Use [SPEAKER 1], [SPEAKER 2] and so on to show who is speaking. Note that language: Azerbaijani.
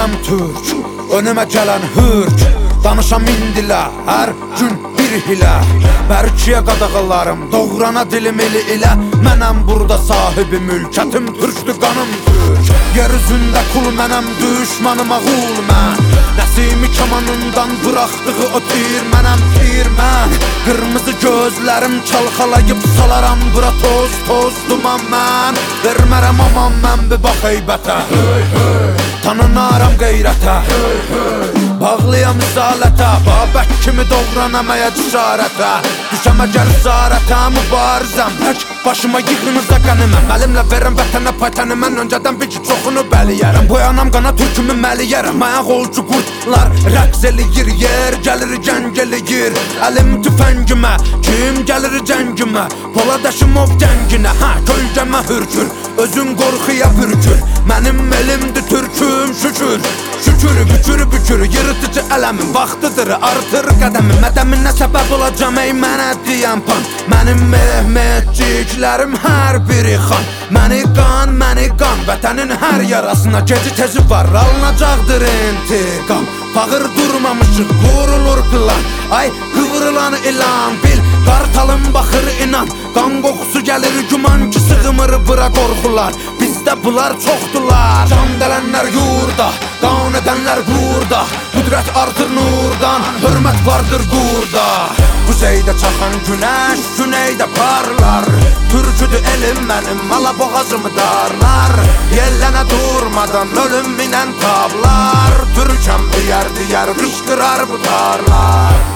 [SPEAKER 1] mənəm türk, önümə gələn hürk. Danışam indilə, hər gün bir hilə. Bərkiyə qadağalarım, doğrana dilim eli ilə. Mənəm burada sahibi mülkətim, türkdür qanım türk. Yer üzündə kul mənəm, düşmanıma qul mən. Nəsimi kamanından buraxdığı o tir mənəm, tir mən. Qırmızı gözlərim çalxalayıb salaram bura toz, toz duman mən. Vermərəm aman mən bir bax heybətə, tanınaram qeyrətə. Bağlıyam izalətə, Babək kimi doğranamaya cüsarətə. Düşəm əgər zarətə, mübarizəm tək başıma yığınıza qəniməm. Əlimlə verəm vətənə paytəni, mən öncədən bir ki çoxunu bəliyərəm. Boyanam qana türkümü məliyərəm. Ayaq olcu qurtlar rəqs eləyir, yer gəlir gəng eləyir. Əlim tüfəngimə, kim gəlir cəngimə. Polad Əşimov gənginə, kölgəmə hürkür. Özün qorxuya bürkür, mənim elimdir türküm şükür. Şükür, bükür, bükür, yırtıcı ələmin vaxtıdır, artır qədəmin. Mədəminə səbəb olacam, ey mənə deyən pan. Mənim mehmetciklərim hər biri xan. Məni qan, vətənin hər yarasına geci tezi var, alınacaqdır intiqam. Fağır durmamışıq, qurulur plan. Ay, qıvrılan ilan, bil, qartalım baxır inan. Qan qoxusu gəlir güman ki sığmır bura qorxular. Bizdə bunlar çoxdular, can dələnlər yurda, qan edənlər burada. Qüdrət artır nurdan, hörmət vardır burada. Quzeydə çaxan günəş, güneydə parlar. Türküdür elim mənim, alaboğazımı darlar. Yellənə durmadan ölüm minən tablar. Türkəm diyər, qışqırar bu tarlar.